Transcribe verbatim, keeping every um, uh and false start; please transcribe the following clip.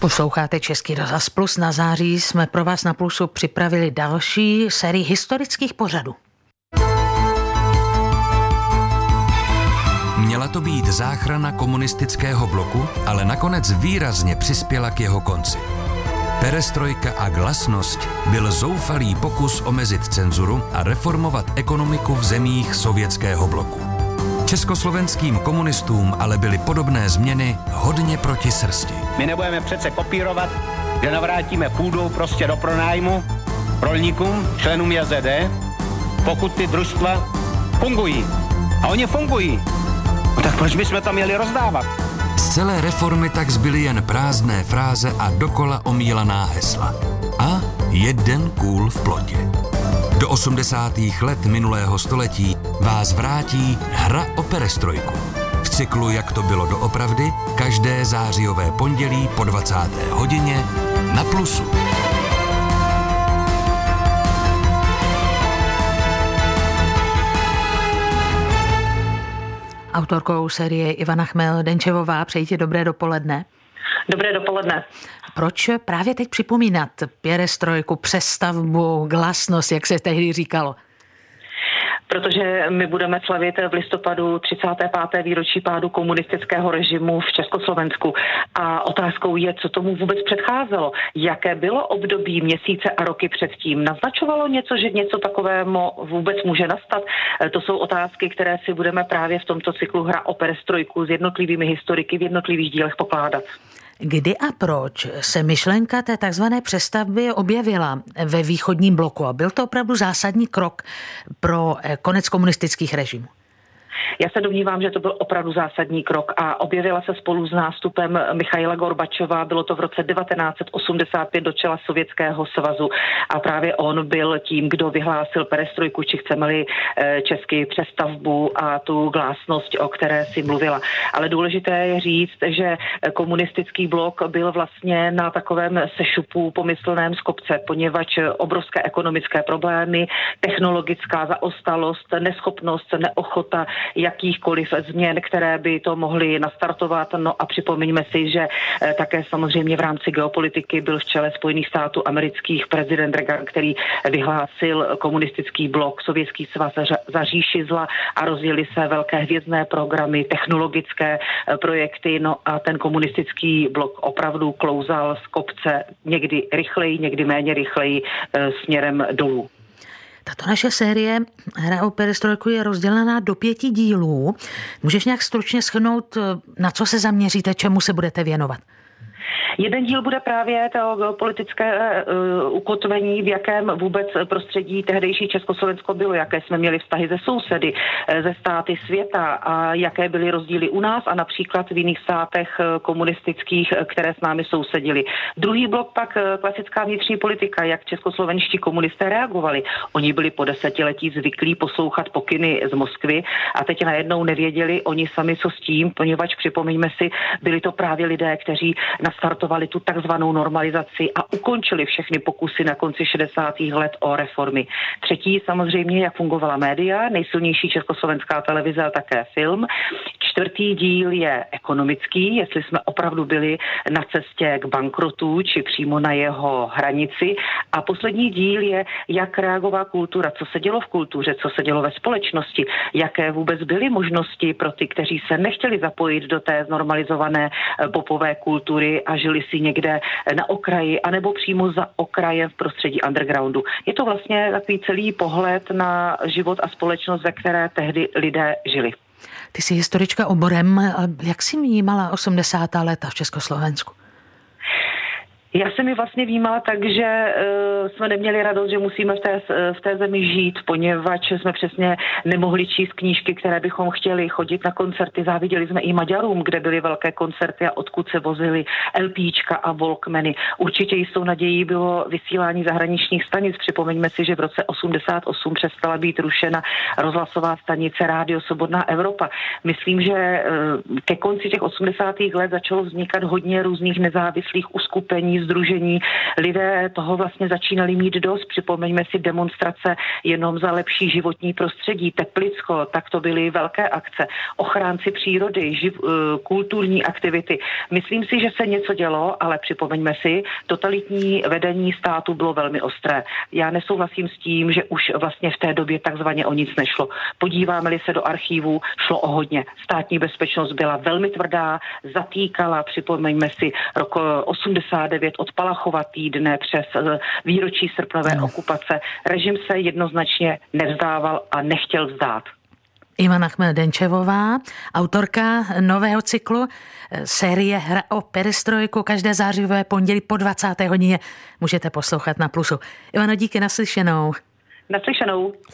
Posloucháte Český rozhlas Plus. Na září jsme pro vás na Plusu připravili další sérii historických pořadů. Měla to být záchrana komunistického bloku, ale nakonec výrazně přispěla k jeho konci. Perestrojka a glasnost byl zoufalý pokus omezit cenzuru a reformovat ekonomiku v zemích sovětského bloku. Československým komunistům ale byly podobné změny hodně proti srsti. My nebudeme přece kopírovat, že navrátíme půdu prostě do pronájmu rolníkům, členům J Z D, pokud ty družstva fungují. A oni fungují. No tak proč bychom to měli rozdávat? Z celé reformy tak zbyly jen prázdné fráze a dokola omílaná hesla. A jeden kůl v plotě. Do osmdesátých let minulého století vás vrátí Hra o perestrojku. V cyklu Jak to bylo doopravdy, každé zářijové pondělí po dvacáté hodině na Plusu. Autorkou série Ivana Chmel-Denčevová, přeji ti dobré dopoledne. Dobré dopoledne. Proč právě teď připomínat perestrojku, přestavbu, glasnost, jak se tehdy říkalo? Protože my budeme slavit v listopadu třicáté páté výročí pádu komunistického režimu v Československu. A otázkou je, co tomu vůbec předcházelo. Jaké bylo období, měsíce a roky předtím? Naznačovalo něco, že něco takového vůbec může nastat? To jsou otázky, které si budeme právě v tomto cyklu Hra o perestrojku s jednotlivými historiky v jednotlivých dílech pokládat. Kdy a proč se myšlenka té takzvané přestavby objevila ve východním bloku? A byl to opravdu zásadní krok pro konec komunistických režimů? Já se domnívám, že to byl opravdu zásadní krok a objevila se spolu s nástupem Michaila Gorbačova, bylo to v roce devatenáct set osmdesát pět do čela Sovětského svazu a právě on byl tím, kdo vyhlásil perestrojku, či chceme-li česky přestavbu a tu glásnost, o které si mluvila. Ale důležité je říct, že komunistický blok byl vlastně na takovém sešupu pomyslném z kopce, poněvadž obrovské ekonomické problémy, technologická zaostalost, neschopnost, neochota jakýchkoliv změn, které by to mohly nastartovat. No a připomeňme si, že také samozřejmě v rámci geopolitiky byl v čele Spojených států amerických prezident Reagan, který vyhlásil komunistický blok, Sovětský svaz za říši zla a rozjeli se velké hvězdné programy, technologické projekty. No a ten komunistický blok opravdu klouzal z kopce někdy rychleji, někdy méně rychleji směrem dolů. Tato naše série Hra o perestrojku je rozdělená do pěti dílů. Můžeš nějak stručně shrnout, na co se zaměříte, čemu se budete věnovat? Jeden díl bude právě to geopolitické uh, ukotvení, v jakém vůbec prostředí tehdejší Československo bylo, jaké jsme měli vztahy ze sousedy, ze státy světa a jaké byly rozdíly u nás a například v jiných státech komunistických, které s námi sousedili. Druhý blok pak klasická vnitřní politika, jak českoslovenští komunisté reagovali. Oni byli po desetiletí zvyklí poslouchat pokyny z Moskvy a teď najednou nevěděli oni sami, co s tím, poněvadž připomeňme si, byli to právě lidé, kteří nastartovali tu takzvanou normalizaci a ukončili všechny pokusy na konci šedesátých let o reformy. Třetí samozřejmě, jak fungovala média, nejsilnější československá televize a také film. Čtvrtý díl je ekonomický, jestli jsme opravdu byli na cestě k bankrotu či přímo na jeho hranici. A poslední díl je, jak reagovala kultura, co se dělo v kultuře, co se dělo ve společnosti, jaké vůbec byly možnosti pro ty, kteří se nechtěli zapojit do té znormalizované popové kultury a žili si někde na okraji, anebo přímo za okrajem v prostředí undergroundu. Je to vlastně takový celý pohled na život a společnost, ve které tehdy lidé žili. Ty jsi historička oborem. Jak jsi vnímala osmdesátá léta v Československu? Já jsem ji vlastně vnímala tak, že uh, jsme neměli radost, že musíme v té, v té zemi žít, poněvadž jsme přesně nemohli číst knížky, které bychom chtěli, chodit na koncerty. Záviděli jsme i Maďarům, kde byly velké koncerty a odkud se vozily LPčka a Walkmany. Určitě jistou nadějí bylo vysílání zahraničních stanic. Připomeňme si, že v roce osmdesát osm přestala být rušena rozhlasová stanice Rádio Svobodná Evropa. Myslím, že uh, ke konci těch osmdesátých let začalo vznikat hodně různých nezávislých uskupení, sdružení. Lidé toho vlastně začínali mít dost. Připomeňme si demonstrace jenom za lepší životní prostředí. Teplicko, tak to byly velké akce. Ochránci přírody, živ, kulturní aktivity. Myslím si, že se něco dělo, ale připomeňme si, totalitní vedení státu bylo velmi ostré. Já nesouhlasím s tím, že už vlastně v té době takzvaně o nic nešlo. Podíváme-li se do archívů, šlo o hodně. Státní bezpečnost byla velmi tvrdá, zatýkala, připomeňme si, rok osmdesát devět od Palachova týdne přes výročí srpnové ano. okupace. Režim se jednoznačně nevzdával a nechtěl vzdát. Ivana Chmel-Denčevová, autorka nového cyklu série Hra o perestrojku. Každé zářijové pondělí po dvacáté hodině můžete poslouchat na Plusu. Ivano, díky, naslyšenou. Naslyšenou.